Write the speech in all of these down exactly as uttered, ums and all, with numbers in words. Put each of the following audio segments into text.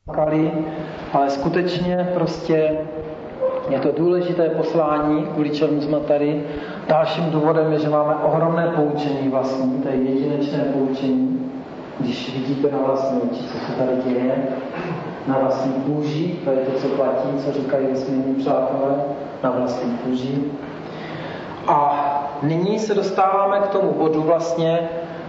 ale skutečně prostě je to důležité poslání, kvůli čemu jsme tady. Dalším důvodem je, že máme ohromné poučení vlastní, to je jedinečné poučení, když vidíte na vlastní oči, co se tady děje, na vlastní kůži, to je to, co platí, co říkají vesmírní přátelé, na vlastní kůži. A nyní se dostáváme k tomu bodu vlastně,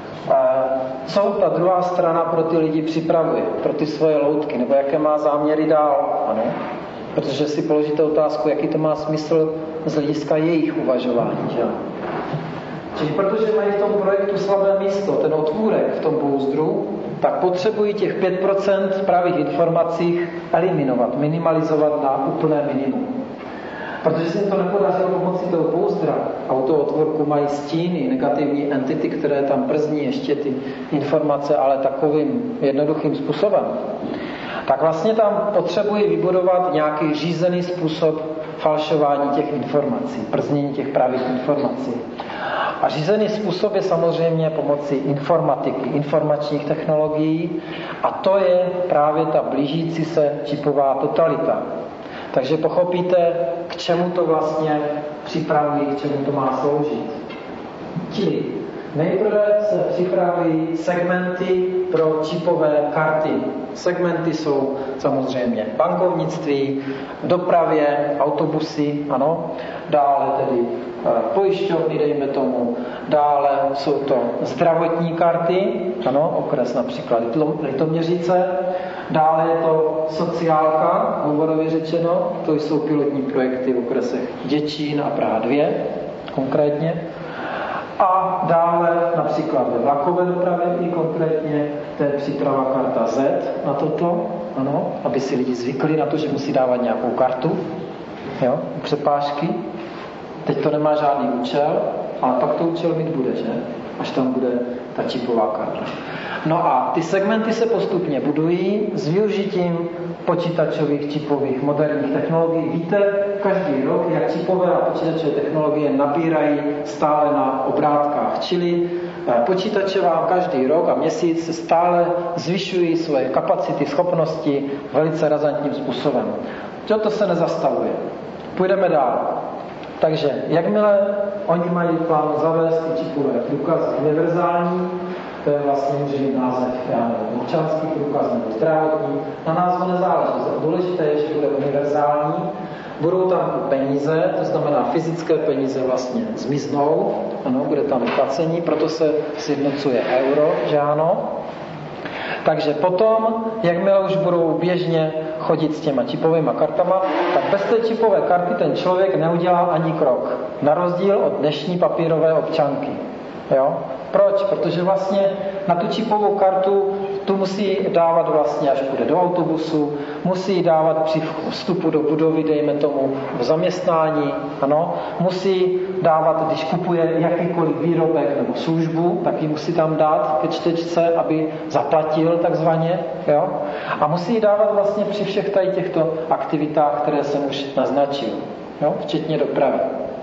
co ta druhá strana pro ty lidi připravuje, pro ty svoje loutky, nebo jaké má záměry dál, ano? Protože si položíte otázku, jaký to má smysl z hlediska jejich uvažování, že? Čili protože mají v tom projektu slabé místo, ten otvůrek v tom pouzdru, tak potřebují těch pět procent pravých informací eliminovat, minimalizovat na úplné minimum. Protože se jim to nepodařilo pomocí toho pouzdra a u toho otvorku mají stíny, negativní entity, které tam brzdí ještě ty informace, ale takovým jednoduchým způsobem, tak vlastně tam potřebují vybudovat nějaký řízený způsob falšování těch informací, brzdění těch pravých informací. A řízený způsob je samozřejmě pomocí informatiky, informačních technologií, a to je právě ta blížící se čipová totalita. Takže pochopíte, k čemu to vlastně připravují, k čemu to má sloužit. Čili nejprve se připravují segmenty pro čipové karty. Segmenty jsou samozřejmě bankovnictví, dopravě, autobusy, ano, dále tedy pojišťovny, dejme tomu, dále jsou to zdravotní karty, ano, okres například Litoměřice, dále je to sociálka, hovorově řečeno, to jsou pilotní projekty v okresech Děčín a Praha dva konkrétně. A dále například ve vlakové dopravě i konkrétně, to je příprava karta Z na toto, ano, aby si lidi zvykli na to, že musí dávat nějakou kartu, jo, přepážky. Teď to nemá žádný účel, ale pak to účel mít bude, že? Až tam bude ta čipová karta. No a ty segmenty se postupně budují s využitím počítačových, čipových, moderních technologií. Víte, každý rok, jak čipové a počítačové technologie nabírají stále na obrátkách. Čili počítače vám každý rok a měsíc se stále zvyšují svoje kapacity, schopnosti velice razantním způsobem. To se nezastavuje. Půjdeme dál. Takže jakmile oni mají plán zavést ty čipové průkazy univerzální, to je vlastně může mít název, já nevím, občanský průkaz nebo zdravotní, na názvu nezáleží. Důležité je, že bude univerzální, budou tam peníze, to znamená fyzické peníze vlastně zmiznou, ano, bude tam placení, proto se sjednocuje euro, že ano. Takže potom, jakmile už budou běžně chodit s těma čipovými kartama, tak bez té čipové karty ten člověk neudělá ani krok. Na rozdíl od dnešní papírové občanky. Jo? Proč? Protože vlastně na tu čipovou kartu tu musí dávat vlastně, až půjde do autobusu, musí dávat při vstupu do budovy, dejme tomu, v zaměstnání, ano, musí dávat, když kupuje jakýkoliv výrobek nebo službu, tak ji musí tam dát ke čtečce, aby zaplatil takzvaně, jo, a musí dávat vlastně při všech tady těchto aktivitách, které jsem už naznačil, jo, včetně dopravy.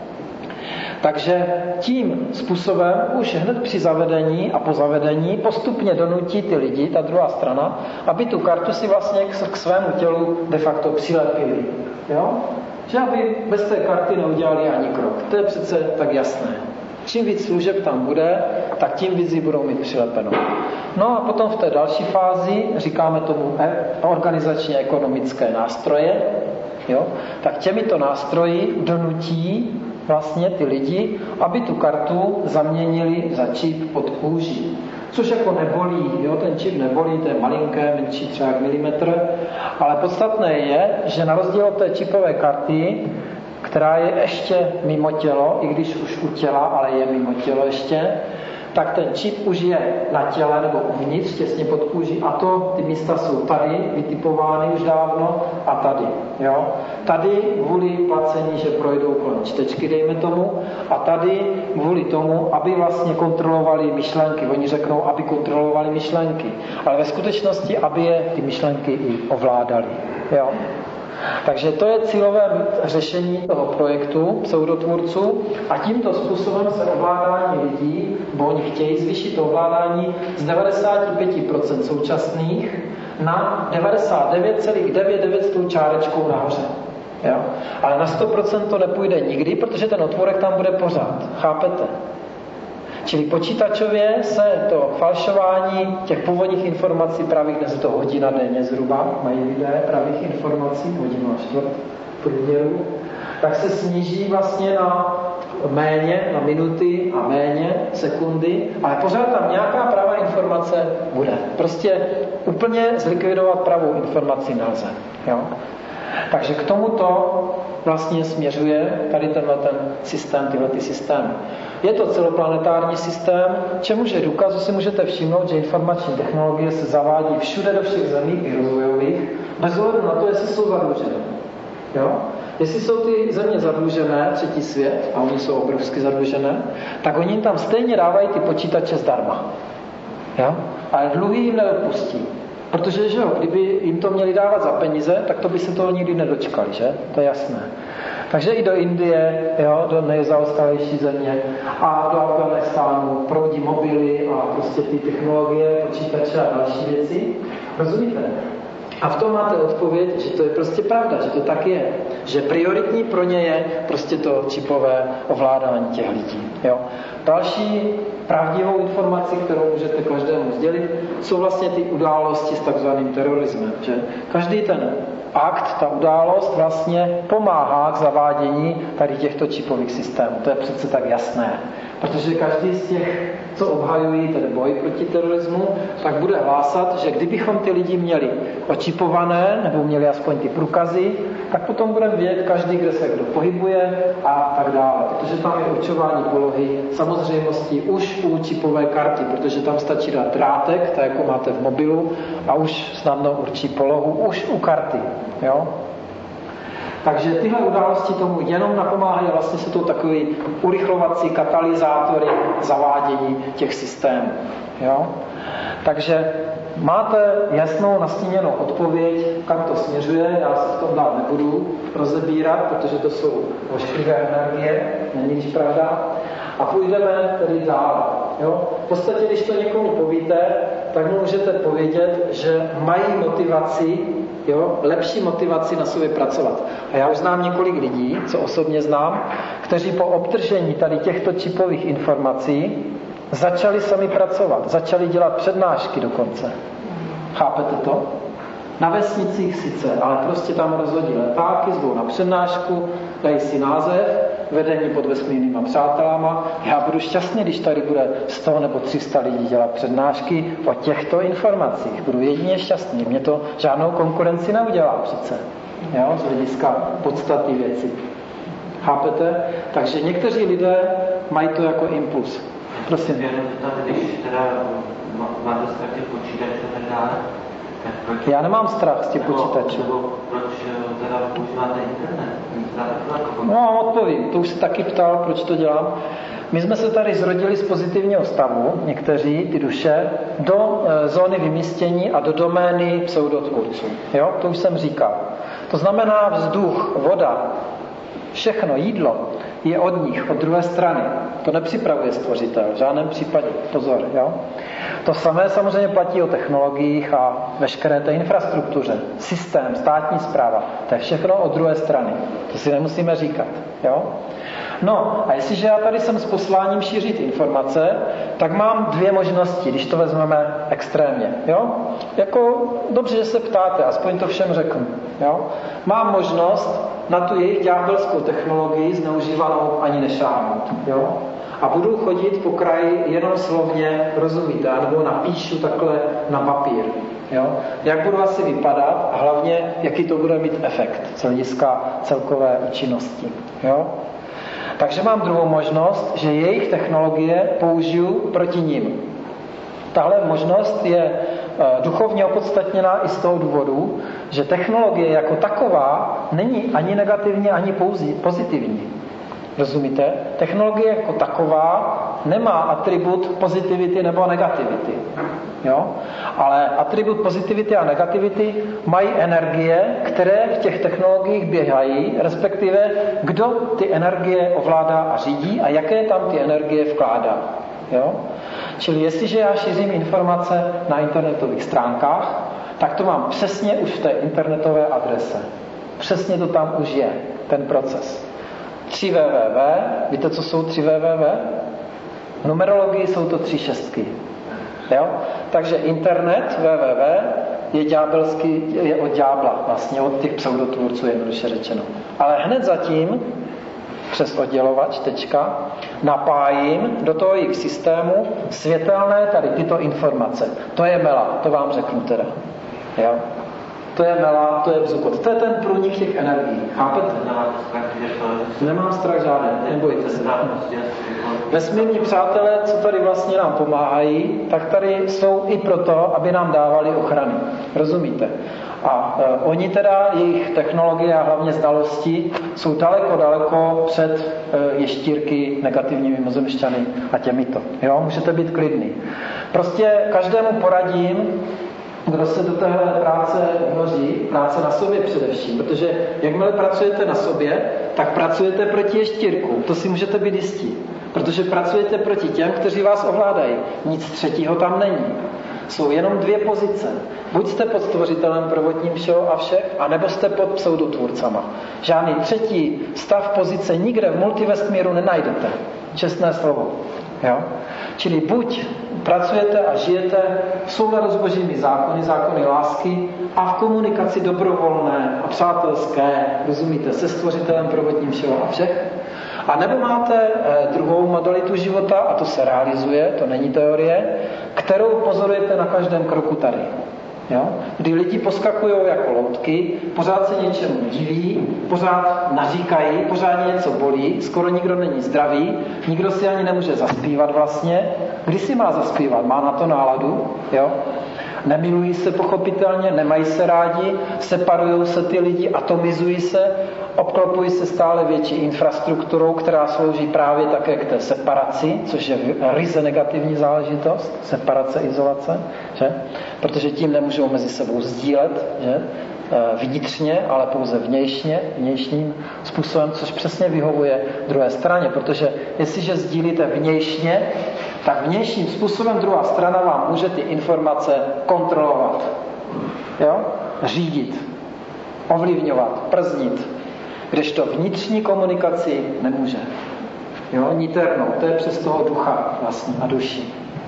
Takže tím způsobem už hned při zavedení a po zavedení postupně donutí ty lidi, ta druhá strana, aby tu kartu si vlastně k svému tělu de facto přilepili. Jo? Že aby bez té karty neudělali ani krok. To je přece tak jasné. Čím víc služeb tam bude, tak tím víc ji budou mít přilepenou. No a potom v té další fázi, říkáme tomu organizačně ekonomické nástroje, jo? Tak těmito nástroji donutí vlastně ty lidi, aby tu kartu zaměnili za čip pod kůží. Což jako nebolí, jo, ten čip nebolí, to je malinké, menší třeba milimetr, ale podstatné je, že na rozdíl od té čipové karty, která je ještě mimo tělo, i když už u těla, ale je mimo tělo ještě, tak ten čip už je na těle nebo uvnitř, těsně pod kůží, a to ty místa jsou tady, vytipovány už dávno, a tady. Jo? Tady kvůli placení, že projdou kolem čtečky, dejme tomu, a tady kvůli tomu, aby vlastně kontrolovali myšlenky. Oni řeknou, aby kontrolovali myšlenky, ale ve skutečnosti, aby je ty myšlenky i ovládali. Jo? Takže to je cílové řešení toho projektu pseudotvůrců a tímto způsobem se ovládání lidí, bo oni chtějí zvýšit ovládání z devadesát pět procent současných na devadesát devět celá devět devět s tou čárečkou nahoře. Jo? Ale na sto procent to nepůjde nikdy, protože ten otvorek tam bude pořád. Chápete? Čili počítačově se to falšování těch původních informací pravých, dnes je to hodina denně zhruba, mají lidé pravých informací, hodinu a čtvrt průměru, tak se sníží vlastně na méně, na minuty a méně sekundy, ale pořád tam nějaká pravá informace bude. Prostě úplně zlikvidovat pravou informaci nelze. Jo? Takže k tomuto vlastně směřuje tady tenhle ten systém, tyhle ty systémy. Je to celoplanetární systém, čemuž je důkaz, že si můžete všimnout, že informační technologie se zavádí všude do všech zemí, i rozvojových, bez ohledu na to, jestli jsou zadlužené. Jo? Jestli jsou ty země zadlužené, třetí svět, a oni jsou obrovsky zadlužené, tak oni jim tam stejně dávají ty počítače zdarma. Jo? Ale dluhy jim neodpustí. Protože, že jo, kdyby jim to měli dávat za peníze, tak to by se toho nikdy nedočkali, že? To je jasné. Takže i do Indie, jo, do nejzaostalejší země a do Afghánistánu proudí mobily a prostě ty technologie, počítače a další věci. Rozumíte? A v tom máte odpověď, že to je prostě pravda, že to tak je. Že prioritní pro ně je prostě to čipové ovládání těch lidí. Jo. Další pravdivou informaci, kterou můžete každému sdělit, jsou vlastně ty události s takzvaným terorismem. Že každý ten akt, ta událost vlastně pomáhá k zavádění tady těchto čipových systémů. To je přece tak jasné. Protože každý z těch, co obhajují ten boj proti terorismu, tak bude hlásat, že kdybychom ty lidi měli očipované, nebo měli aspoň ty průkazy, tak potom budeme vědět každý, kde se kdo pohybuje a tak dále. Protože tam je určování polohy samozřejmostí už u čipové karty, protože tam stačí dát drátek, tak jako máte v mobilu, a už snadno určí polohu už u karty. Jo? Takže tyhle události tomu jenom napomáhají, vlastně jsou to takový urychlovací katalyzátory zavádění těch systémů. Jo? Takže máte jasnou nastíněnou odpověď, kam to směřuje, já se v tom dál nebudu rozebírat, protože to jsou ošklivé energie, není pravda. A půjdeme tedy dál. Jo? V podstatě, když to někomu povíte, tak mu můžete povědět, že mají motivaci, jo, lepší motivaci na sobě pracovat. A já už znám několik lidí, co osobně znám, kteří po obdržení tady těchto čipových informací začali sami pracovat, začali dělat přednášky dokonce. Chápete to? Na vesnicích sice, ale prostě tam rozhodí letáky, zvou na přednášku, dají si název, vedení pod vesmírnýma přátelama. Já budu šťastný, když tady bude sto nebo tři sta lidí dělat přednášky o těchto informacích. Budu jedině šťastný. Mě to žádnou konkurenci neudělá přece. Jo? Z hlediska podstaty věci. Chápete? Takže někteří lidé mají to jako impuls. Prosím. Když teda máte strach těch počítačů a tak dále, já nemám strach z těch počítačů. Proč teda používáte internet? No, odpovím. To už se taky ptal, proč to dělám. My jsme se tady zrodili z pozitivního stavu, někteří, ty duše, do e, zóny vymístění a do domény pseudotvůrců. Jo, to už jsem říkal. To znamená vzduch, voda, všechno, jídlo je od nich, od druhé strany. To nepřipravuje stvořitel, v žádném případě. Pozor, jo? To samé samozřejmě platí o technologiích a veškeré té infrastruktuře. Systém, státní správa, to je všechno od druhé strany. To si nemusíme říkat, jo? No, a jestliže já tady jsem s posláním šířit informace, tak mám dvě možnosti, když to vezmeme extrémně, jo? Jako, dobře, že se ptáte, aspoň to všem řeknu, jo? Mám možnost na tu jejich ďábelskou technologii zneužívanou ani nešáhnout, jo? A budu chodit po kraji jenom slovně, rozumíte, nebo napíšu takhle na papír. Jo? Jak budu asi vypadat a hlavně, jaký to bude mít efekt z hlediska celkové účinnosti. Jo? Takže mám druhou možnost, že jejich technologie použiju proti nim. Tahle možnost je duchovně opodstatněná i z toho důvodu, že technologie jako taková není ani negativní, ani pozitivní. Rozumíte? Technologie jako taková nemá atribut pozitivity nebo negativity. Jo? Ale atribut pozitivity a negativity mají energie, které v těch technologiích běhají, respektive kdo ty energie ovládá a řídí a jaké tam ty energie vkládá. Jo? Čili jestliže já šířím informace na internetových stránkách, tak to mám přesně už v té internetové adrese. Přesně to tam už je, ten proces. tři www, víte, co jsou tři www? V numerologii jsou to tři šestky. Jo? Takže internet, www, je ďábelský, je od ďábla, vlastně od těch pseudotvůrců, jednoduše řečeno. Ale hned zatím, přes oddělovač, tečka, napájím do toho jejich systému světelné tady tyto informace. To je mela, to vám řeknu teda. Jo? To je mela, to je bzukot. To je ten průnik těch energií. Chápete? Nemám strach žádný, nebojte se. Vesmírní přátelé, co tady vlastně nám pomáhají, tak tady jsou i proto, aby nám dávali ochrany. Rozumíte? A e, oni teda, jejich technologie a hlavně znalosti jsou daleko, daleko před e, ještírky, negativními mimozemšťany a těmito. Jo? Můžete být klidný. Prostě každému poradím, kdo se do téhle práce hoří, práce na sobě především, protože jakmile pracujete na sobě, tak pracujete proti ještírku. To si můžete být jistí. Protože pracujete proti těm, kteří vás ovládají. Nic třetího tam není. Jsou jenom dvě pozice. Buď jste pod stvořitelem prvotním všeho a všech, anebo jste pod pseudotvůrcama. Žádný třetí stav pozice nikde v multivestmíru nenajdete. Čestné slovo. Jo? Čili buď pracujete a žijete v souladu s božími zákony, zákony lásky a v komunikaci dobrovolné a přátelské, rozumíte, se stvořitelem prvotním všeho a všech, a nebo máte eh, druhou modalitu života, a to se realizuje, to není teorie, kterou pozorujete na každém kroku tady. Jo? Kdy lidi poskakují jako loutky, pořád se něčemu diví, pořád naříkají, pořád něco bolí, skoro nikdo není zdravý, nikdo si ani nemůže zaspívat vlastně. Kdy si má zaspívat? Má na to náladu? Jo? Nemilují se pochopitelně, nemají se rádi, separují se ty lidi, atomizují se, obklopují se stále větší infrastrukturou, která slouží právě také k té separaci, což je ryze negativní záležitost, separace, izolace, že? Protože tím nemůžou mezi sebou sdílet, že? Vnitřně, ale pouze vnějšně, vnějším způsobem, což přesně vyhovuje druhé straně, protože jestliže sdílíte vnějšně, tak vnějším způsobem druhá strana vám může ty informace kontrolovat, jo? Řídit, ovlivňovat, brzdit, kdežto vnitřní komunikaci nemůže. Jo? Niternou, to je přes toho ducha vlastně a duši.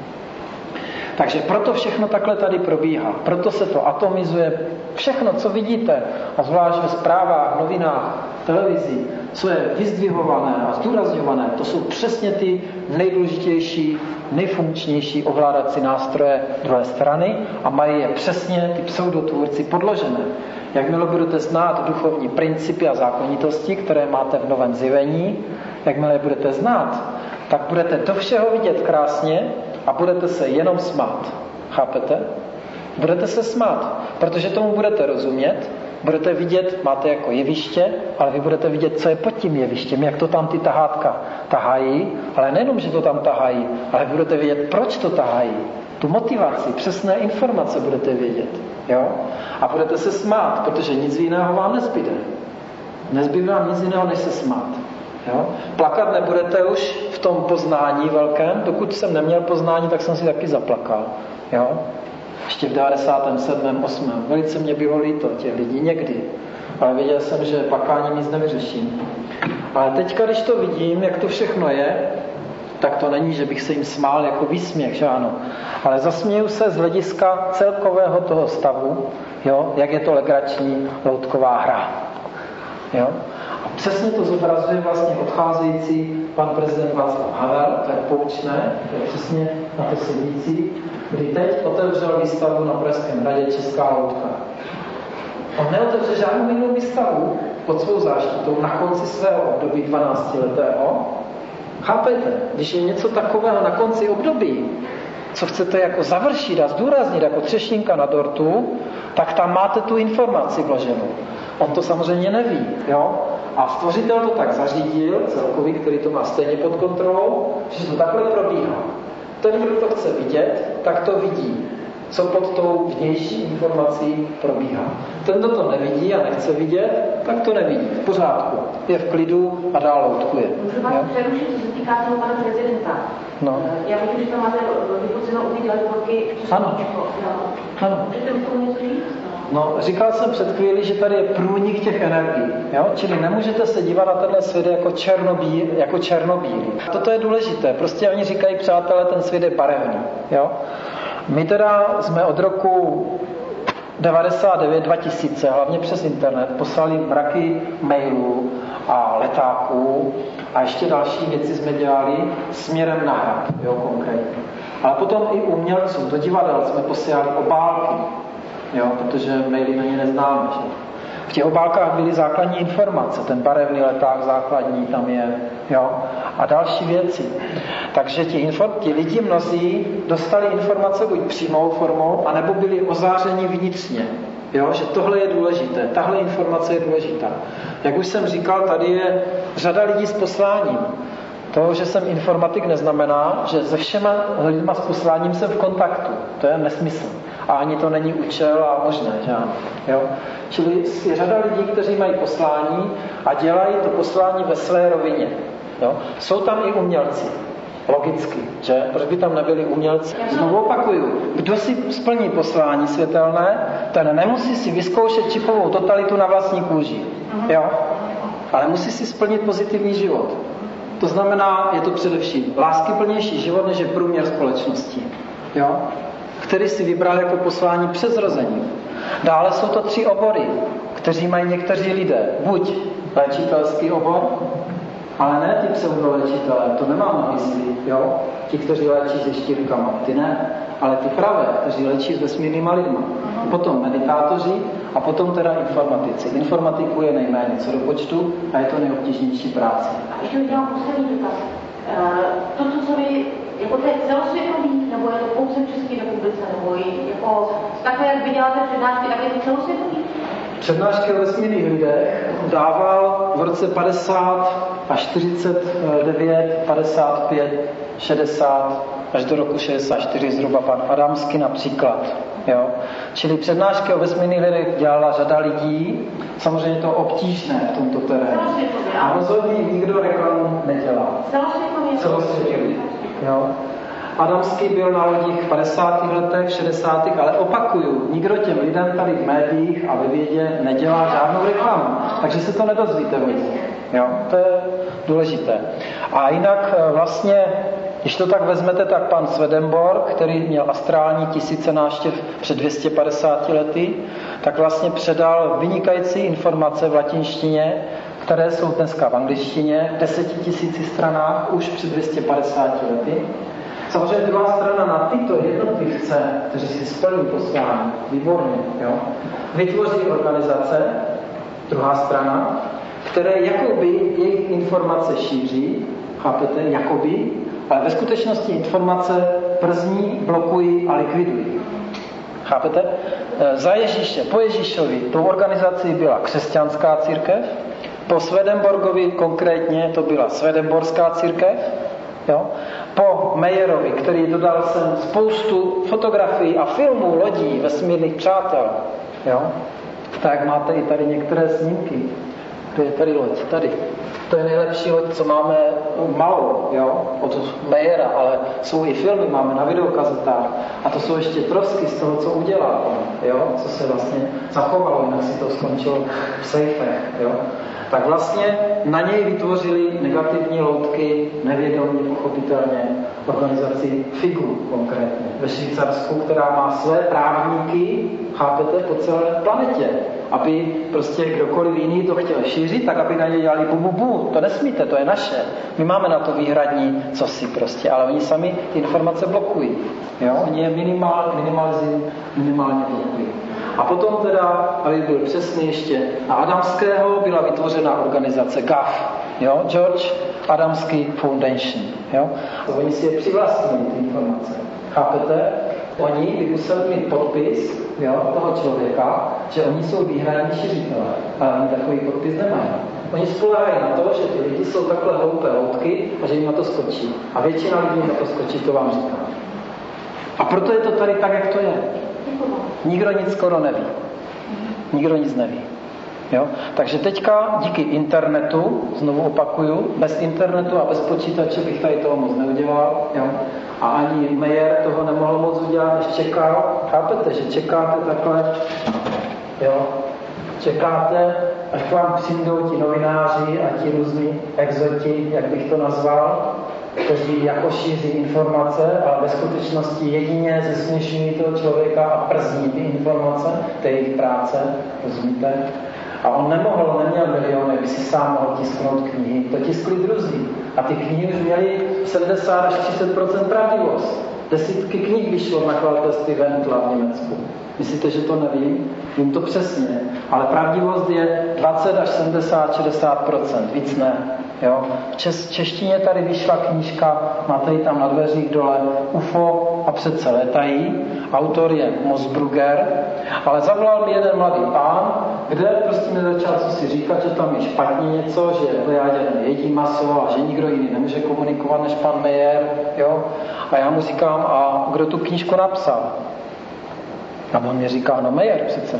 Takže proto všechno takhle tady probíhá. Proto se to atomizuje. Všechno, co vidíte, a zvlášť ve zprávách, novinách, televizi, co je vyzdvihované a zdůrazňované, to jsou přesně ty nejdůležitější, nejfunkčnější ovládací nástroje druhé strany a mají je přesně ty pseudotvůrci podložené. Jakmile budete znát duchovní principy a zákonitosti, které máte v novém zjevení, jakmile je budete znát, tak budete do všeho vidět krásně a budete se jenom smát. Chápete? Budete se smát, protože tomu budete rozumět, budete vidět, máte jako jeviště, ale vy budete vidět, co je pod tím jevištěm, jak to tam ty tahátka tahají, ale nejenom, že to tam tahají, ale budete vědět, proč to tahají. Tu motivaci, přesné informace budete vědět. Jo? A budete se smát, protože nic jiného vám nezbyde. Nezbyde vám nic jiného, než se smát. Jo? Plakat nebudete už v tom poznání velkém. Dokud jsem neměl poznání, tak jsem si taky zaplakal. Jo? Ještě v devadesátém sedmém osmém Velice mě bylo líto těch lidí někdy. Ale věděl jsem, že plakání nic nevyřeším. Ale teďka, když to vidím, jak to všechno je, tak to není, že bych se jim smál jako výsměch, že ano. Ale zasměju se z hlediska celkového toho stavu, jo? Jak je to legrační loutková hra. Jo? A přesně to zobrazuje vlastně odcházející pan prezident Václav Havel, to je poučné, to je přesně na to sedící, kdy teď otevřel výstavu na Pražském hradě Česká loutka. On neotevře žádnou jinou výstavu pod svou záštitou na konci svého období dvanáctiletého. Chápete? Když je něco takového na konci období, co chcete jako završit a zdůraznit jako třešinka na dortu, tak tam máte tu informaci vloženou. On to samozřejmě neví, jo? A stvořitel to tak zařídil, celkový, který to má stejně pod kontrolou, že to takhle probíhá. Ten, kdo to chce vidět, tak to vidí, co pod tou vnější informací probíhá. Ten, kdo to nevidí a nechce vidět, tak to nevidí. V pořádku. Je v klidu a dál loutkuje. Můžu vás přerušit, co se týká toho pana prezidenta. No. Já vidím, že tam máte vypoceno u té delegatorky. Ano. Ano. Můžete k tomu něco říct? No, říkal jsem před chvíli, že tady je průnik těch energií. Jo? Čili nemůžete se dívat na tenhle svět jako, černobí, jako černobílý. Toto je důležité. Prostě oni říkají, přátelé, ten svět je barevný. Jo? My teda jsme od roku devadesát devět dva tisíce, hlavně přes internet, poslali mraky mailů a letáků a ještě další věci jsme dělali směrem na hrad, jo, konkrétně. Ale potom i umělcům do divadel jsme posílali obálky, jo, protože maily na ně neznáme. Že? V těch obálkách byly základní informace, ten barevný leták základní tam je, jo, a další věci. Takže ti, info, ti lidi mnozí dostali informace buď přímou formou, anebo byli ozářeni vnitřně. Jo, že tohle je důležité, tahle informace je důležitá. Jak už jsem říkal, tady je řada lidí s posláním. To, že jsem informatik, neznamená, že se všema lidma s posláním jsem v kontaktu. To je nesmysl. A ani to není účel a možné, že ano. Jo? Čili je řada lidí, kteří mají poslání a dělají to poslání ve své rovině. Jo? Jsou tam i umělci. Logicky, že? Proč by tam nebyli umělci? Znovu opakuju, kdo si splní poslání světelné, ten nemusí si vyzkoušet čipovou totalitu na vlastní kůži. Jo? Ale musí si splnit pozitivní život. To znamená, je to především láskyplnější život, než je průměr společnosti. Jo? Který si vybral jako poslání před zrozením. Dále jsou to tři obory, kteří mají někteří lidé. Buď léčitelský obor, ale ne ty pseudoléčitelé, to nemám na mysli, jo? Ti, kteří léčí se štírkama, ty ne, ale ty pravé, kteří léčí s vesmírnýma lidma. Potom meditátoři a potom teda informatici. Informatiku je nejméně co do počtu a je to nejobtížnější práce. A ještě udělám poslední dotaz. To, co vy, jako to je celosvětový, nebo je to pouze v České republice, nebo jako takhle, jak vy děláte přednášky, tak je to celosvětový? Přednášky o vesmírných lidech dával v roce padesát až čtyřicet devět, padesát pět, šedesát až do roku šedesát čtyři zhruba pan Adamský například. Jo? Čili přednášky o vesmírných lidech dělala řada lidí. Samozřejmě to obtížné v tomto terénu. A rozhodně nikdo reklamu nedělá. Celosvětově. Jo? Adamský byl na lodích v padesátých letech, šedesátých ale opakuju, nikdo těm lidem tady v médiích a ve vědě nedělá žádnou reklamu. Takže se to nedozvíte od nich. Jo? To je důležité. A jinak vlastně, když to tak vezmete, tak pan Swedenborg, který měl astrální tisíce návštěv před dvě stě padesáti lety, tak vlastně předal vynikající informace v latinštině, které jsou dneska v angličtině, v desetitisíci stranách už před dvě stě padesáti lety. Samozřejmě druhá strana na tyto jednotlivce, kteří si splní poslání, výborně, jo, vytvoří organizace, druhá strana, které jakoby jejich informace šíří, chápete, jakoby, ale ve skutečnosti informace przní, blokují a likvidují. Chápete? Za Ježíše, po Ježíšovi, tou organizací byla křesťanská církev, po Swedenborgovi konkrétně to byla Swedenborská církev, jo? Po Mayerovi, který dodal sem spoustu fotografií a filmů lodí vesmírných přátel, jo? Tak máte i tady některé snímky. To je tady loď, tady. To je nejlepší loď, co máme malou, jo, od Mayera, ale jsou i filmy, máme na videokazetách. A to jsou ještě trosky z toho, co udělal on, jo, co se vlastně zachovalo, jinak si to skončilo v sejfech, jo. Tak vlastně na něj vytvořili negativní loutky, nevědomě, pochopitelně, organizaci Figu konkrétně, ve Švýcarsku, která má své právníky, chápete, po celé planetě. Aby prostě kdokoliv jiný to chtěl šířit, tak aby na ně dělali bu, bu, bu. To nesmíte, to je naše. My máme na to výhradní cosi prostě, ale oni sami ty informace blokují. Jo? Oni je minimál, minimalizují, minimálně blokují. A potom teda, aby byl přesný ještě, na Adamského byla vytvořena organizace G A F, jo? George Adamski Foundation. Jo? Oni si je přivlastnili, ty informace. Chápete? Oni by museli mít podpis, jo, toho člověka, že oni jsou výhradní šiřitelé, ale oni takový podpis nemají. Oni spoléhají na to, že ty lidi jsou takhle hloupé loutky a že jim na to skočí. A většina lidí na to skočí, to vám říkám. A proto je to tady tak, jak to je. Nikdo nic skoro neví. Nikdo nic neví. Jo? Takže teďka díky internetu, znovu opakuju, bez internetu a bez počítače bych tady toho moc neudělal. Jo? A ani Mayer toho nemohl moc udělat, než čekal, Chápete, že čekáte takhle, jo, čekáte, až k vám přijdou ti novináři a ti různí exoti, jak bych to nazval, kteří jako šíří informace, ale ve skutečnosti jedině zesměšují toho člověka a przní ty informace, to je jejich práce, rozumíte? A on nemohl, neměl miliony, aby si sám mohl tisknout knihy, to tiskli druzí. A ty knihy už měly sedmdesát až třicet procent pravdivost. Desítky knih vyšlo v nakladatelství Wendla v Německu. Myslíte, že to nevím? Vím to přesně. Ale pravdivost je dvacet až sedmdesát šedesát procent, víc ne. Jo? V čes, češtině tady vyšla knížka, máte ji tam na dveřích dole, U F O a přece letají. Autor je Mosbrugger, ale zavolal mi jeden mladý pán, kde prostě mi začal co si říkat, že tam je špatně něco, že Plejáďané nejedí maso a že nikdo jiný nemůže komunikovat než pan Meyer. Jo? A já mu říkám, a kdo tu knížku napsal? A on mě říká, no Meyer přece.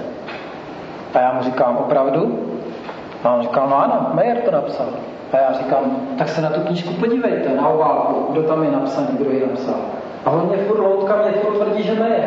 A já mu říkám, opravdu? A on říkal, no ano, Meyer to napsal. A já říkám, tak se na tu knížku podívejte, na obálku, kdo tam je napsaný, kdo ji napsal. A on mě furt, loutka mě furt tvrdí, že Meyer.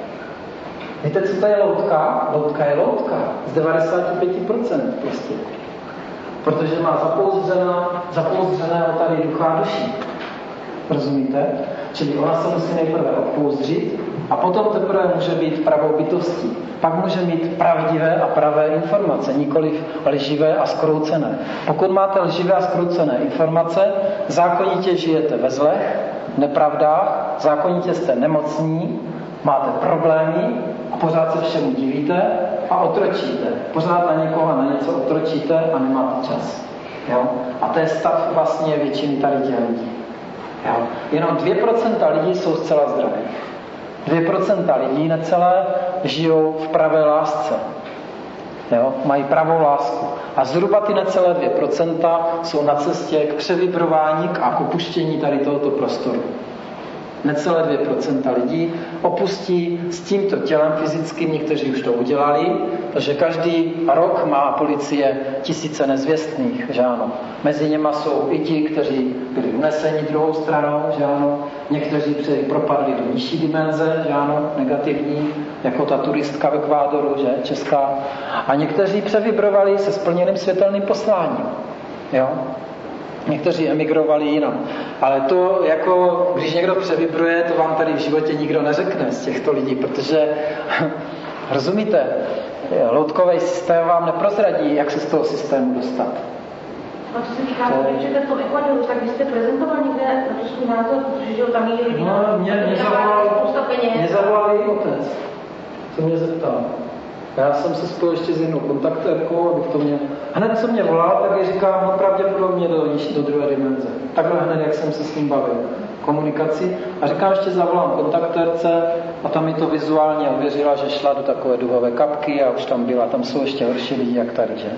Víte, co to je loutka? Loutka je loutka. Z devadesát pět procent prostě. Protože má zapouzdřeného tady ducha a duší. Rozumíte? Čili ona se musí nejprve opouzdřit a potom teprve může být pravou bytostí. Pak může mít pravdivé a pravé informace, nikoliv lživé a zkroucené. Pokud máte lživé a zkroucené informace, zákonitě žijete ve zlech, v nepravdách, zákonitě jste nemocní, máte problémy a pořád se všemu divíte a otročíte. Pořád na někoho a na něco otročíte a nemáte čas. Jo? A to je stav vlastně většiny tady těch lidí. Jo? Jenom dvě procenta lidí jsou zcela zdraví. dvě procenta lidí necelé žijou v pravé lásce. Jo? Mají pravou lásku. A zhruba ty necelé dvě procenta jsou na cestě k převibrování a k opuštění tady tohoto prostoru. Necelé dvě procenta lidí opustí s tímto tělem fyzickým, někteří už to udělali, protože každý rok má policie tisíce nezvěstných, že ano. Mezi něma jsou i ti, kteří byli uneseni druhou stranou, že ano. Někteří propadli do nižší dimenze, že ano, negativní, jako ta turistka v Ekvádoru, že, česká. A někteří převibrovali se splněným světelným posláním, jo. Někteří emigrovali jinam. Ale to, jako když někdo převibruje, to vám tady v životě nikdo neřekne z těchto lidí, protože, rozumíte, loutkový systém vám neprozradí, jak se z toho systému dostat. A co se týká, když jste v tom Ekvadoru, tak vy jste prezentoval někde na to svůj názor, protože tam jí lidi... No, mě, mě, zavolal, mě zavolal její otec, co mě zeptal. Já jsem se spojil ještě s jednou kontaktérkou, abych to měl... Hned co mě volal, tak je říkám, no pravděpodobně do, do druhé dimenze. Takhle hned, jak jsem se s ním bavil. Komunikaci. A říkám, ještě zavolám kontaktérce a tam mi to vizuálně ověřila, že šla do takové duhové kapky a už tam byla. Tam jsou ještě horší lidi, jak tady, že?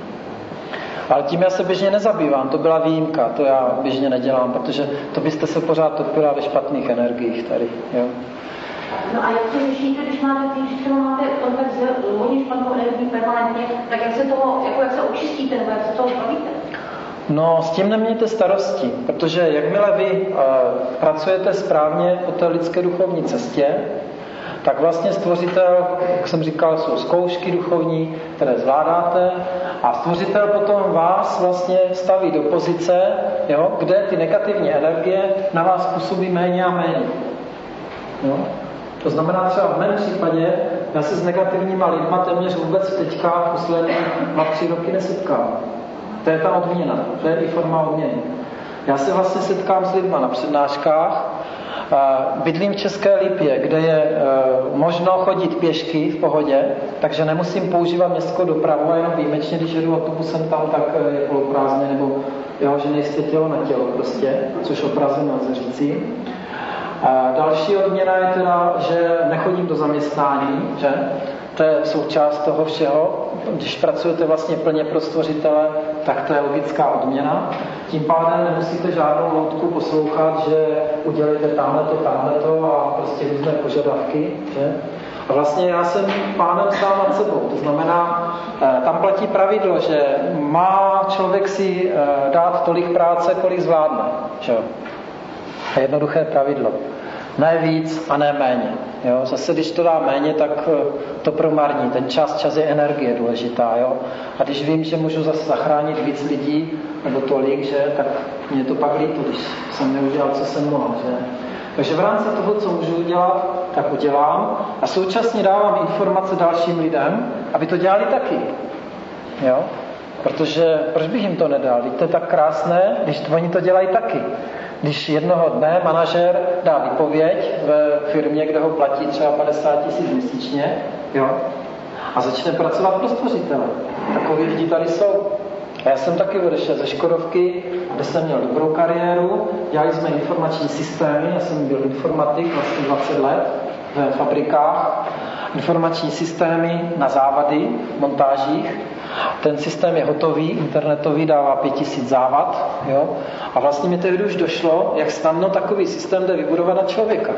Ale tím já se běžně nezabývám, to byla výjimka, to já běžně nedělám, protože to byste se pořád topila ve špatných energiích tady, jo? No a jak to řešíte, když máte, když třeba máte kontakt s hodně špatnou energií permanentně, tak jak se toho, jako jak se očistíte, nebo jak se toho zbavíte? No, s tím nemějte starosti, protože jakmile vy uh, pracujete správně po té lidské duchovní cestě, tak vlastně stvořitel, jak jsem říkal, jsou zkoušky duchovní, které zvládáte a stvořitel potom vás vlastně staví do pozice, jo, kde ty negativní energie na vás působí méně a méně. Jo? To znamená třeba v mém případě, já se s negativníma lidma téměř vůbec teďka poslední dva, tři roky nesetkám. To je ta odměna, to je i forma odměny. Já se vlastně setkám s lidma na přednáškách, bydlím v České Lípě, kde je možno chodit pěšky v pohodě, takže nemusím používat městskou dopravu a jenom výjimečně, když jedu autobusem tam, tak je poloprázdně, nebo jo, že nejsvětělo na tělo prostě, což o Praze nelze říci. A další odměna je teda, že nechodím do zaměstnání, že? To je součást toho všeho. Když pracujete vlastně plně pro stvořitele, tak to je logická odměna. Tím pádem nemusíte žádnou loutku poslouchat, že udělejte tamhleto, tamhleto a prostě různé požadavky, že? A vlastně já jsem pánem sám nad sebou. To znamená, tam platí pravidlo, že má člověk si dát tolik práce, kolik zvládne, že? Jednoduché pravidlo. Ne víc a ne méně. Jo? Zase, když to dá méně, tak to promarní. Ten čas, čas je energie důležitá. Jo? A když vím, že můžu zase zachránit víc lidí, nebo tolik, že, tak mě to pak líto, když jsem neudělal, co jsem mohl. Že? Takže v rámci toho, co můžu udělat, tak udělám a současně dávám informace dalším lidem, aby to dělali taky. Jo? Protože, proč bych jim to nedal? Víte, to je tak krásné, když oni to dělají taky. Když jednoho dne manažer dá výpověď ve firmě, kde ho platí třeba padesát tisíc měsíčně, jo, a začne pracovat pro stvořitele. Takoví lidi tady jsou. A já jsem taky odešel ze Škodovky, kde jsem měl dobrou kariéru, dělali jsme informační systémy, já jsem byl informatik vlastně dvacet let ve fabrikách, informační systémy na závady, montážích. Ten systém je hotový, internetový, dává pět tisíc závad. Jo? A vlastně mi tehdy už došlo, jak snadno takový systém jde vybudovat na člověka.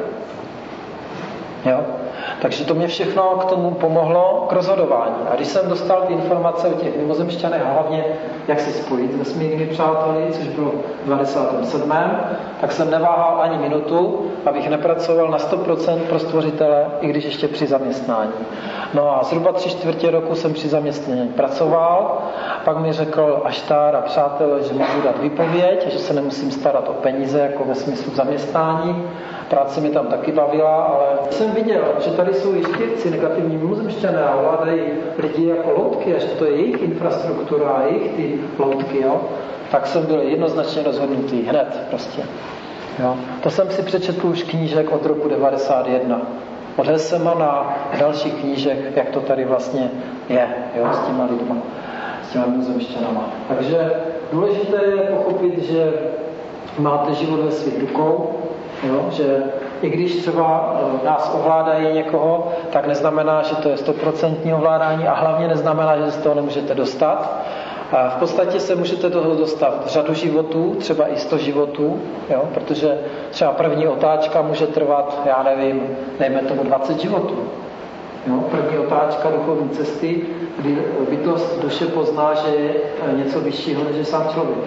Jo? Takže to mě všechno k tomu pomohlo k rozhodování. A když jsem dostal ty informace o těch mimozemšťanech, hlavně jak se spojit s vesmírnými přáteli, což bylo v devadesátém sedmém tak jsem neváhal ani minutu, abych nepracoval na sto procent pro stvořitele, i když ještě při zaměstnání. No a zhruba tři čtvrtě roku jsem při zaměstnání pracoval, pak mi řekl Aštar a přátel, že můžu dát výpověď, že se nemusím starat o peníze, jako ve smyslu zaměstnání. Práce mi tam taky bavila, ale jsem viděl, že tady jsou i štěvci, negativní mimozemšťané a ovládají lidi jako loutky a že to je jejich infrastruktura a jejich ty loutky, jo? Tak jsem byl jednoznačně rozhodnutý, hned prostě. Jo? To jsem si přečetl už knížek od roku devadesát jedna. Od Hesema na dalších knížek, jak to tady vlastně je, jo? S těma lidma, s těma mimozemšťanama. Takže důležité je pochopit, že máte život ve svých rukou, jo? Že i když třeba nás ovládají někoho, tak neznamená, že to je stoprocentní ovládání a hlavně neznamená, že z toho nemůžete dostat. A v podstatě se můžete toho dostat řadu životů, třeba i sto životů, jo? Protože třeba první otáčka může trvat, já nevím, dejme tomu dvacet životů. Jo? První otáčka duchovní cesty, kdy bytost duše pozná, že je něco vyššího, než je sám člověk.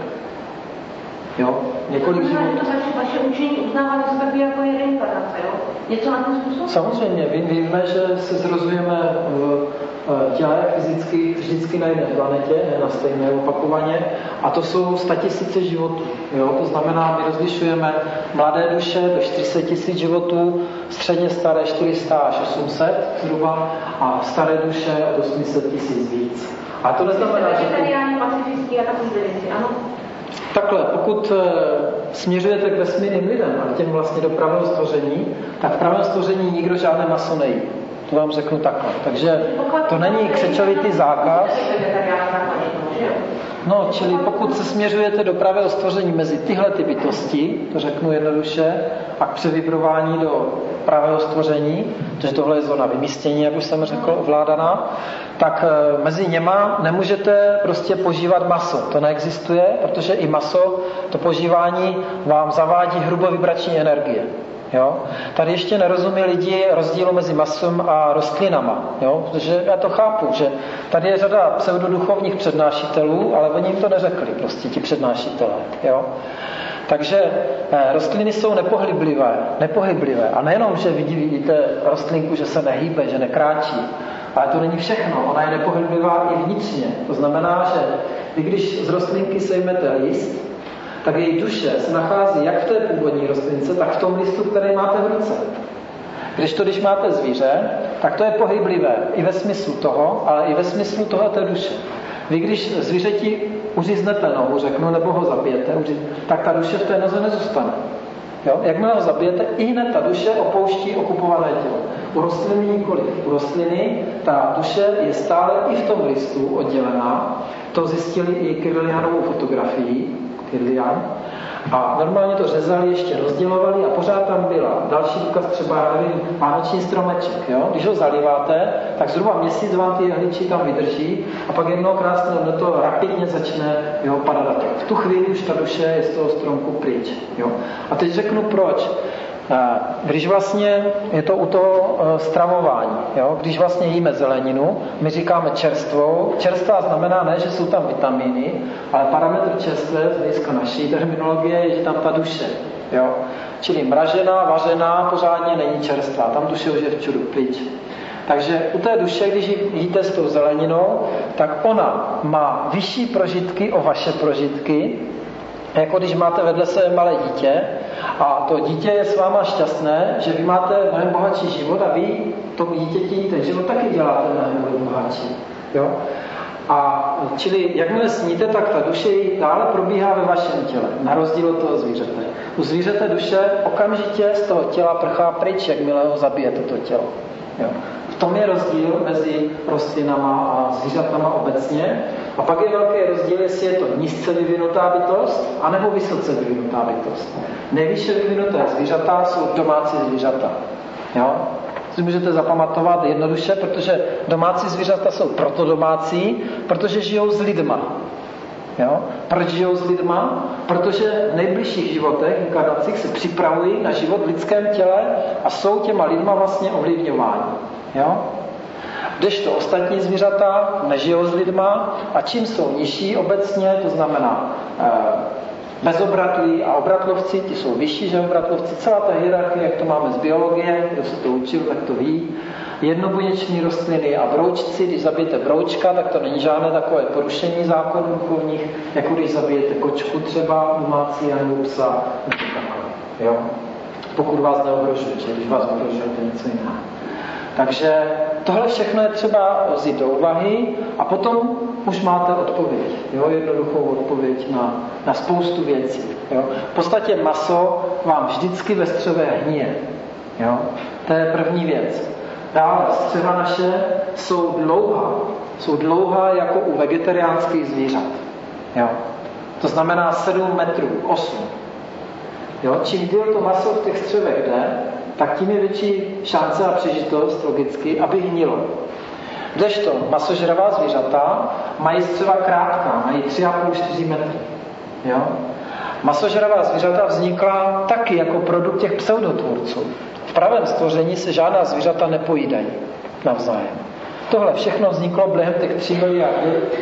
Jo? Několik životů. To vaše, vaše učení uznává se jako je reinkarnace, jo? Něco na ten způsob? Samozřejmě, víme, že se zrozujeme v těle fyzicky vždycky na jedné planetě, ne na stejné opakovaně, a to jsou statisíce životů. Jo? To znamená, my rozlišujeme mladé duše do čtyři sta tisíc životů, středně staré čtyři sta až osm set zhruba a staré duše od osm set tisíc víc. A to neznamená, že... Vegetariáni, pacifický a takový věci, ano? Takhle, pokud směřujete k vesmírným lidem a těm vlastně do pravého stvoření, tak v pravém stvoření nikdo žádné maso nejí. To vám řeknu takhle. Takže to není křečovitý zákaz. No, čili pokud se směřujete do pravého stvoření mezi tyhle ty bytosti, to řeknu jednoduše, a k převibrování do pravého stvoření, protože tohle je zóna vymístění, jak už jsem řekl, ovládaná, tak mezi něma nemůžete prostě požívat maso. To neexistuje, protože i maso, to požívání vám zavádí hrubovibrační energie. Jo? Tady ještě nerozumí lidi rozdílu mezi masem a rostlinama, jo? Protože já to chápu, že tady je řada pseudoduchovních přednášitelů, ale oni jim to neřekli, prostě ti přednášitelé. Jo? Takže eh, rostliny jsou nepohyblivé, nepohyblivé. A nejenom, že vidíte rostlinku, že se nehýbe, že nekráčí, ale to není všechno. Ona je nepohyblivá i vnitřně. To znamená, že i když z rostlinky sejmete list, tak její duše se nachází jak v té původní rostlince, tak v tom listu, který máte v ruce. Když to, když máte zvíře, tak to je pohyblivé i ve smyslu toho, ale i ve smyslu toho té duše. Vy, když zvířeti uříznete nohu, řeknu, nebo ho zabijete, tak ta duše v té noze nezůstane. Jo? Jakmile ho zabijete, i hned ta duše opouští okupované tělo. U rostliny nikoliv. U rostliny ta duše je stále i v tom listu oddělená. To zjistili i Kirlianovou fotografií. Kirlian. A normálně to řezali, ještě rozdělovali a pořád tam byla. Další důkaz třeba, já nevím, vánoční stromeček. Jo? Když ho zaliváte, tak zhruba měsíc vám ty jehličí tam vydrží a pak jednou krásně do toho rapidně začne jo, padat. V tu chvíli už ta duše je z toho stromku pryč. Jo? A teď řeknu proč. Když vlastně je to u toho stravování, jo? Když vlastně jíme zeleninu, my říkáme čerstvou. Čerstvá znamená ne, že jsou tam vitamíny, ale parametr čerstvé z hlediska naší terminologie je, že tam ta duše Jo? Čili mražená, vařená, pořádně není čerstvá. Tam duše už je včudu pryč. Takže u té duše, když jíte s tou zeleninou, tak ona má vyšší prožitky o vaše prožitky, jako když máte vedle sebe malé dítě a to dítě je s váma šťastné, že vy máte mnohem bohatší život a vy tomu dítěti ten život taky děláte mnohem bohatší. Jo? A čili jakmile sníte, tak ta duše dále probíhá ve vašem těle, na rozdíl od toho zvířete. U zvířete duše okamžitě z toho těla prchá pryč, jakmile ho zabije toto tělo. Jo? V tom je rozdíl mezi rostlinama a zvířatama obecně. A pak je velký rozdíl, jestli je to nízce vyvinutá bytost, anebo vysoce vyvinutá bytost. Nejvýše vyvinuté zvířata jsou domácí zvířata. Jo? Si můžete zapamatovat jednoduše, protože domácí zvířata jsou proto domácí, protože žijou s lidma. Jo? Proč žijou s lidma? Protože v nejbližších životech, inkarnacích se připravují na život v lidském těle a jsou těma lidma vlastně ovlivňováni. Jo? Kdežto ostatní zvířata nežijou s lidma a čím jsou nižší obecně, to znamená eh, bezobratlí a obratlovci, ti jsou vyšší, že obratlovci, celá ta hierarchie, jak to máme z biologie, kdo se to učil, tak to ví. Jednobuněční rostliny a broučci, když zabijete broučka, tak to není žádné takové porušení zákonů duchovních, jako když zabijete kočku třeba domácí nebo psa. Jo? Pokud vás neohrožuje, že když vás ohrožuje, to je něco jiného. Takže tohle všechno je třeba vzít do úvahy a potom už máte odpověď, jo? Jednoduchou odpověď na, na spoustu věcí. Jo? V podstatě maso vám vždycky ve střevě hníje. Jo? To je první věc. Dále střeva naše jsou dlouhá. Jsou dlouhá jako u vegetariánských zvířat. Jo? To znamená sedm metrů, osm. Jo? Čím díl to maso v těch střevech jde, tak tím je větší šance a přežitost logicky, aby hnilo. Kdežto masožravá zvířata mají střeva krátká, mají tři a půl až čtyři metry. Jo? Masožravá zvířata vznikla taky jako produkt těch pseudotvůrců. V pravém stvoření se žádná zvířata nepojídají navzájem. Tohle všechno vzniklo během těch tří miliard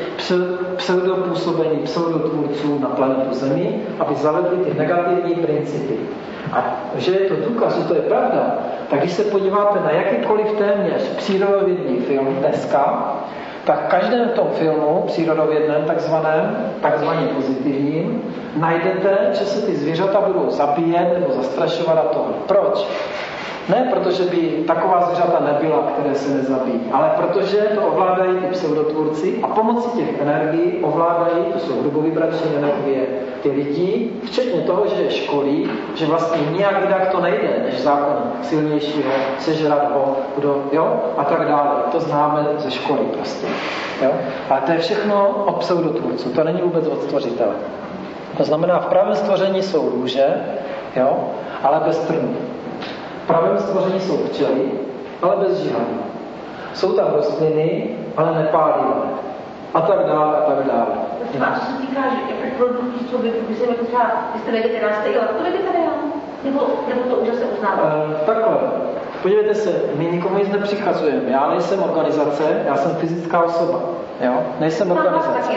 pseudopůsobení pseudotvůrců na planetu Zemi, aby zavedli ty negativní principy. A že je to důkaz, že to je pravda, tak když se podíváte na jakýkoliv téměř přírodovědný film dneska, tak v každém tom filmu, přírodovědném takzvaném, takzvaně pozitivním, najdete, že se ty zvířata budou zabíjet nebo zastrašovat a tohle. Proč? Ne protože by taková zvířata nebyla, které se nezabíjí, ale protože to ovládají ty pseudotvůrci a pomocí těch energií ovládají, to jsou hrubovibrační energie, ty lidi, včetně toho, že je školí, že vlastně nijak jinak to nejde, než zákon silnějšího, sežrat ho, kdo, jo, a tak dále. To známe ze školy prostě. Jo? Ale to je všechno od pseudotvůrců, to není vůbec od stvořitele. To znamená, v pravém stvoření jsou růže, jo, ale bez trnů. V pravém stvoření jsou včely, ale bez žihání. Jsou tam rostliny, ale nepálivé. A tak dále, a tak dále. A co se týká, že produktů, co by, by se mi třeba, vy jste vegetarián, jste jela to vegetarián? Nebo, nebo to už se uznává? E, takhle. Podívejte se, my nikomu nic nepřichazujeme. Já nejsem organizace, já jsem fyzická osoba. Jo? Nejsem organizace.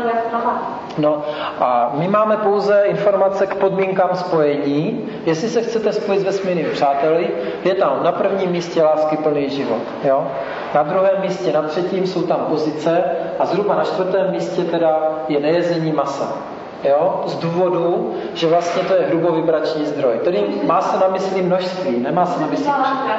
No a my máme pouze informace k podmínkám spojení. Jestli se chcete spojit s vesmírnými přáteli, je tam na prvním místě láskyplný život. Jo? Na druhém místě, na třetím jsou tam pozice a zhruba na čtvrtém místě teda je nejezení masa. Jo? Z důvodu, že vlastně to je hrubovibrační zdroj. Tedy má se na mysli množství, nemá se na mysli.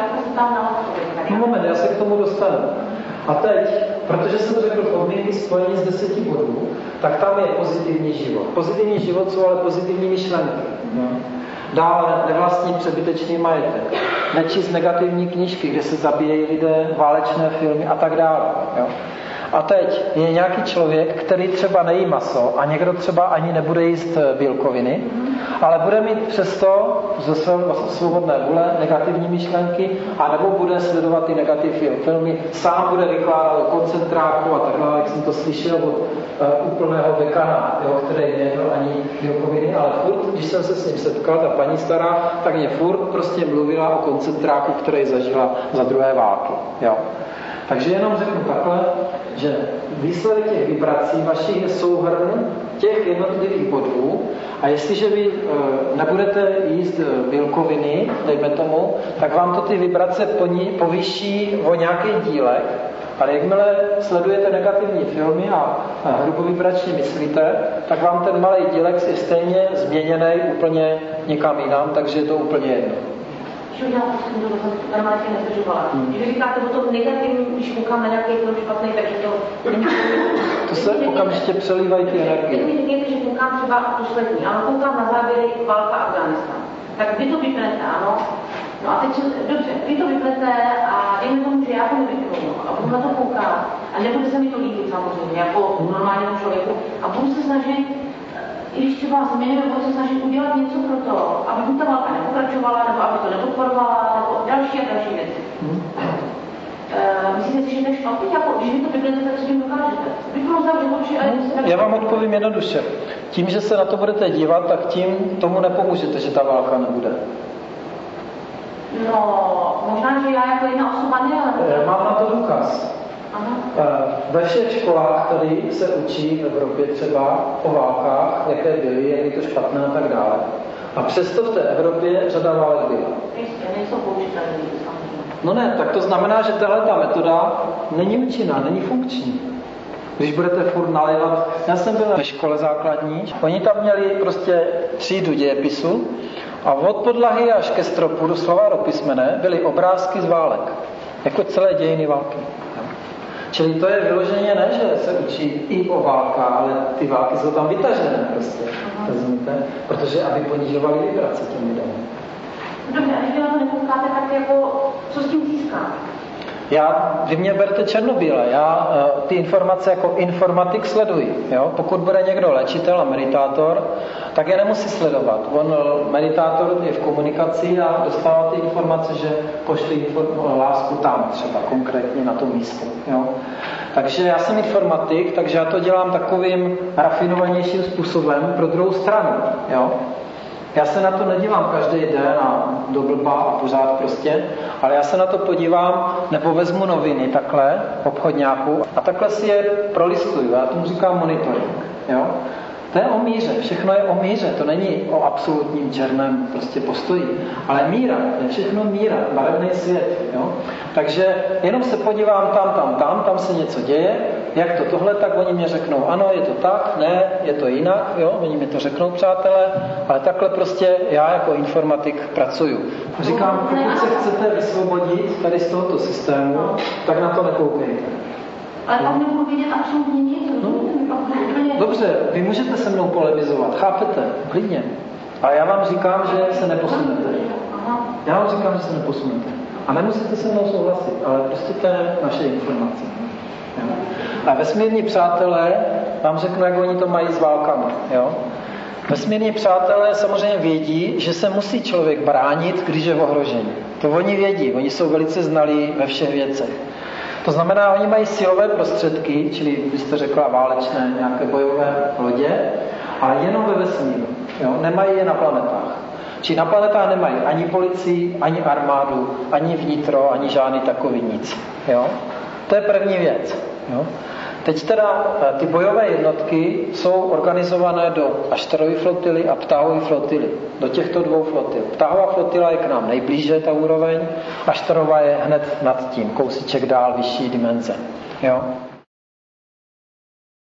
No moment, já se k tomu dostanu. A teď, protože jsem řekl podmínky spojení z deseti bodů, tak tam je pozitivní život. Pozitivní život jsou ale pozitivní myšlenky. No. Dále nevlastní přebytečný majetek. Nečíst negativní knížky, kde se zabíjejí lidé, válečné filmy a tak dále. Jo. A teď je nějaký člověk, který třeba nejí maso a někdo třeba ani nebude jíst bílkoviny, ale bude mít přesto ze svobodné vůle negativní myšlenky a nebo bude sledovat ty negativní filmy, sám bude vykládat o koncentráku a tak dále, jak jsem to slyšel od uh, úplného vegana, jo, který nejedl ani bílkoviny, ale furt, když jsem se s ním setkal, ta paní stará, tak mě furt prostě mluvila o koncentráku, který zažila za druhé války. Jo. Takže jenom řeknu takhle, že výsledek těch vibrací vašich je souhrn těch jednotlivých bodů a jestliže vy e, nebudete jíst bílkoviny, dejme tomu, tak vám to ty vibrace povýší o nějaký dílek, ale jakmile sledujete negativní filmy a hrubovibračně myslíte, tak vám ten malý dílek je stejně změněný úplně někam jinam, takže je to úplně jedno. Že já prostě to normálně nezdržovala. Hmm. Když říkáte o tom negativním, když koukám na nějaký film špatný, takže to... To se okamžitě přelívají ty energie. Teď mi řekněte, že koukám třeba poslední, ano, koukám na záběry válka Afghánistán. Tak vy to vypnete, ano. No a teď, dobře, vy to vypnete a dejme tomu, že já to nevypnu, no, a budu na to koukat a nebude se mi to líbit samozřejmě, jako normálnímu člověku a budu se snažit, i když třeba změníme, budu se snažit udělat něco pro to, aby buď ta válka nepokračovala, nebo aby to nepodporovala, nebo další a další věci. Hmm. Uh, myslíte si, že to je špatný? Jako, když vy to vypnete, tak co tím dokážete? Vypnu zavřít oči a jdete se... Já vám odpovím jednoduše. Tím, že se na to budete dívat, tak tím tomu nepomůžete, že ta válka nebude. No, možná, že já jako jedna osoba ne, ale... Mám na to důkaz. Aha. Ve všech školách tady se učí v Evropě třeba o válkách, jaké byly, jak je to špatné a tak dále. A přesto v té Evropě řada válek byla. Jistě, nejsou použitelné. No ne, tak to znamená, že tahle ta metoda není účinná, není funkční. Když budete furt nalévat... Já jsem byl ve škole základní, oni tam měli prostě třídu dějepisu a od podlahy až ke stropu, doslova do písmene, byly obrázky z válek. Jako celé dějiny války. Čili to je vyloženě ne, že se učí i o válkách, ale ty války jsou tam vytažené prostě. Rozumíte? Protože aby ponižovali vibrace těm lidem. Dobře, a když vy na to nekoukáte, tak jako, co s tím získáte? Já, vy mě berte černobíle, já uh, ty informace jako informatik sleduji. Jo? Pokud bude někdo léčitel a meditátor, tak je nemusí sledovat. On, meditátor je v komunikaci a dostává ty informace, že pošli lásku tam třeba, konkrétně na tom místě. Jo? Takže já jsem informatik, takže já to dělám takovým rafinovanějším způsobem pro druhou stranu. Jo? Já se na to nedívám každý den a do blba a pořád prostě, ale já se na to podívám, nebo vezmu noviny takhle, obchodňáku, a takhle si je prolistuju. Já tomu říkám monitoring. Jo? To je o míře, všechno je o míře, to není o absolutním černém prostě postoji, ale míra, to je všechno míra, barevný svět. Jo? Takže jenom se podívám tam, tam, tam, tam se něco děje, jak to tohle, tak oni mě řeknou, ano, je to tak, ne, je to jinak, jo? Oni mi to řeknou, přátelé, ale takhle prostě já jako informatik pracuju. Říkám, pokud se chcete vysvobodit tady z tohoto systému, tak na to nekoukejte. Ale tam nebudu vidět absolutně nic. No, dobře, vy můžete se mnou polemizovat, chápete? Klidně. A já vám říkám, že se neposunete. Já vám říkám, že se neposunete. A nemusíte se mnou souhlasit, ale prostě to je naše informace. Jo? A vesmírní přátelé, vám řeknu, jak oni to mají s válkami. Jo? Vesmírní přátelé samozřejmě vědí, že se musí člověk bránit, když je v ohrožení. To oni vědí, oni jsou velice znalí ve všech věcech. To znamená, oni mají silové prostředky, čili byste řekla válečné nějaké bojové lodě, ale jenom ve vesmíru. Jo? Nemají je na planetách. Čili na planetách nemají ani policii, ani armádu, ani vnitro, ani žádný takový nic. Jo? To je první věc. Jo? Teď teda ty bojové jednotky jsou organizované do Aštarovy flotily a Ptáhovy flotily. Do těchto dvou flotil. Ptáhová flotila je k nám nejblíže, ta úroveň, Aštarová je hned nad tím, kousíček dál, vyšší dimenze. Jo?